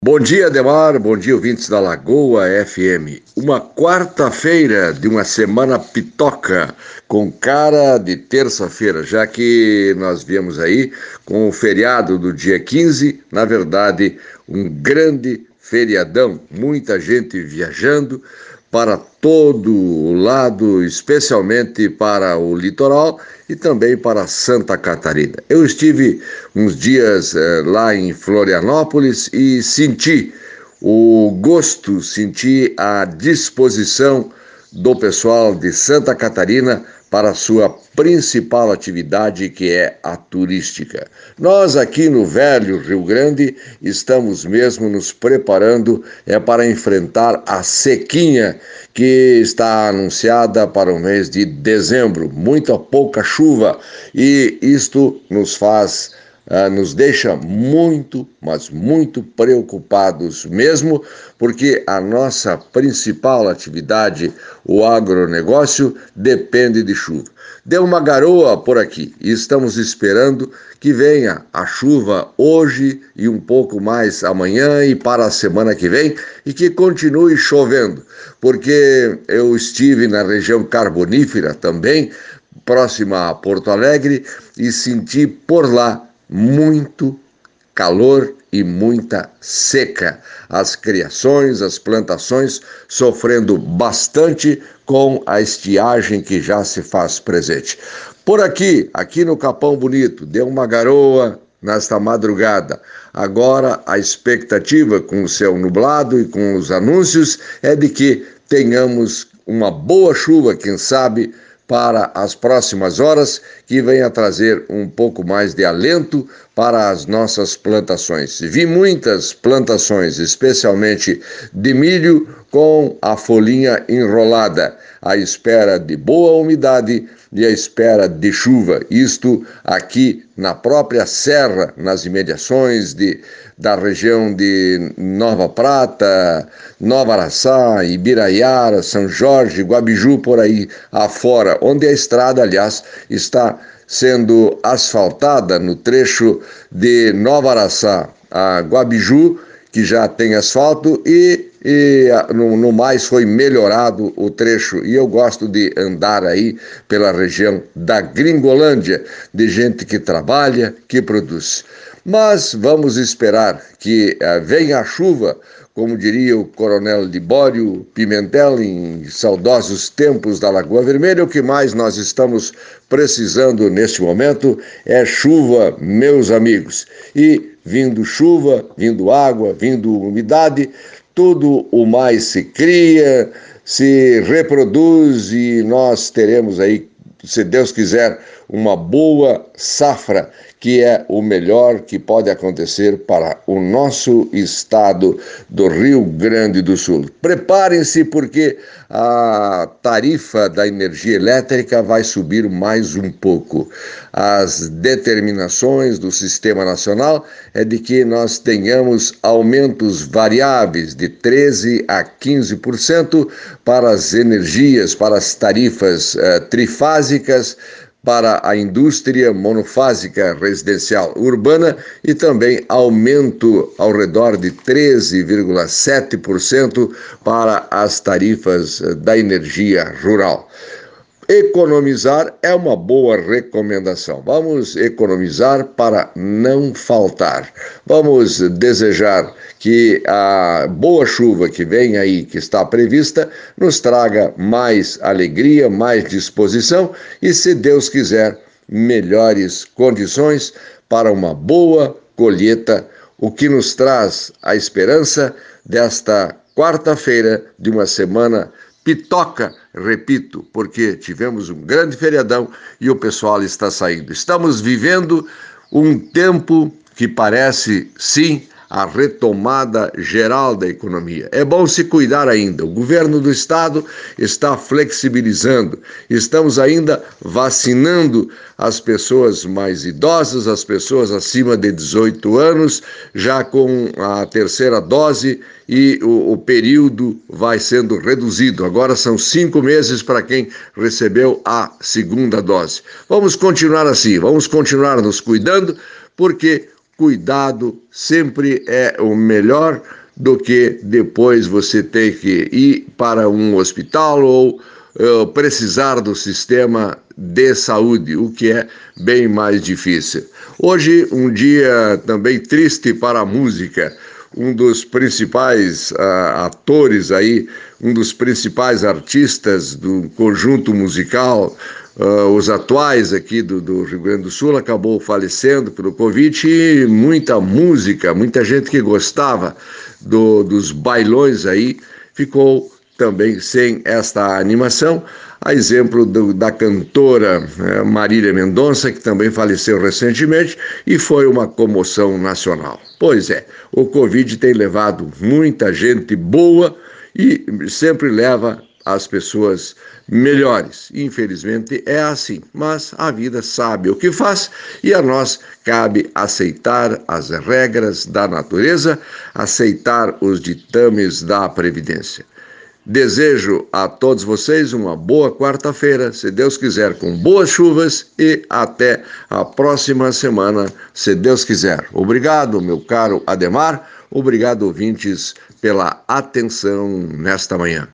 Bom dia, Ademar. Bom dia, ouvintes da Lagoa FM. Uma quarta-feira de uma semana pitoca, com cara de terça-feira, já que nós viemos aí com o feriado do dia 15, na verdade, um grande feriadão. Muita gente viajando para todo o lado, especialmente para o litoral e também para Santa Catarina. Eu estive uns dias lá em Florianópolis e senti o gosto, senti a disposição do pessoal de Santa Catarina para a sua principal atividade, que é a turística. Nós aqui no Velho Rio Grande estamos mesmo nos preparando para enfrentar a sequinha que está anunciada para o mês de dezembro. Muita pouca chuva e isto nos deixa muito, mas muito preocupados mesmo, porque a nossa principal atividade, o agronegócio, depende de chuva. Deu uma garoa por aqui e estamos esperando que venha a chuva hoje e um pouco mais amanhã e para a semana que vem e que continue chovendo, porque eu estive na região carbonífera também, próxima a Porto Alegre, e senti por lá muito calor e muita seca. As criações, as plantações sofrendo bastante com a estiagem que já se faz presente. Por aqui no Capão Bonito, deu uma garoa nesta madrugada. Agora a expectativa com o céu nublado e com os anúncios é de que tenhamos uma boa chuva, quem sabe, para as próximas horas, que venha trazer um pouco mais de alento para as nossas plantações. Vi muitas plantações, especialmente de milho, com a folhinha enrolada, à espera de boa umidade e à espera de chuva. Isto aqui na própria serra, nas imediações da região de Nova Prata, Nova Araçá, Ibiraiara, São Jorge, Guabiju, por aí afora, onde a estrada, aliás, está sendo asfaltada no trecho de Nova Araçá a Guabiju, que já tem asfalto, e no mais foi melhorado o trecho. E eu gosto de andar aí pela região da Gringolândia, de gente que trabalha, que produz. Mas vamos esperar que venha a chuva, como diria o coronel Libório Pimentel em saudosos tempos da Lagoa Vermelha. O que mais nós estamos precisando neste momento é chuva, meus amigos. E vindo chuva, vindo água, vindo umidade, tudo o mais se cria, se reproduz e nós teremos aí, se Deus quiser, uma boa safra, que é o melhor que pode acontecer para o nosso estado do Rio Grande do Sul. Preparem-se, porque a tarifa da energia elétrica vai subir mais um pouco. As determinações do Sistema Nacional é de que nós tenhamos aumentos variáveis de 13% a 15% para as energias, para as tarifas trifásicas, para a indústria monofásica residencial urbana e também aumento ao redor de 13,7% para as tarifas da energia rural. Economizar é uma boa recomendação. Vamos economizar para não faltar. Vamos desejar que a boa chuva que vem aí, que está prevista, nos traga mais alegria, mais disposição e, se Deus quiser, melhores condições para uma boa colheita, o que nos traz a esperança desta quarta-feira de uma semana pitoca, repito, porque tivemos um grande feriadão e o pessoal está saindo. Estamos vivendo um tempo que parece, sim, a retomada geral da economia. É bom se cuidar ainda. O governo do estado está flexibilizando. Estamos ainda vacinando as pessoas mais idosas, as pessoas acima de 18 anos, já com a terceira dose, e o período vai sendo reduzido. Agora são 5 meses para quem recebeu a segunda dose. Vamos continuar assim, vamos continuar nos cuidando, porque cuidado sempre é o melhor do que depois você ter que ir para um hospital ou precisar do sistema de saúde, o que é bem mais difícil. Hoje, um dia também triste para a música. Um dos principais atores aí, um dos principais artistas do conjunto musical, os atuais aqui do Rio Grande do Sul, acabou falecendo pelo Covid e muita música, muita gente que gostava dos bailões aí, ficou também sem esta animação, a exemplo da cantora Marília Mendonça, que também faleceu recentemente e foi uma comoção nacional. Pois é, o Covid tem levado muita gente boa e sempre leva as pessoas melhores. Infelizmente é assim, mas a vida sabe o que faz e a nós cabe aceitar as regras da natureza, aceitar os ditames da Previdência. Desejo a todos vocês uma boa quarta-feira, se Deus quiser, com boas chuvas e até a próxima semana, se Deus quiser. Obrigado, meu caro Ademar, obrigado, ouvintes, pela atenção nesta manhã.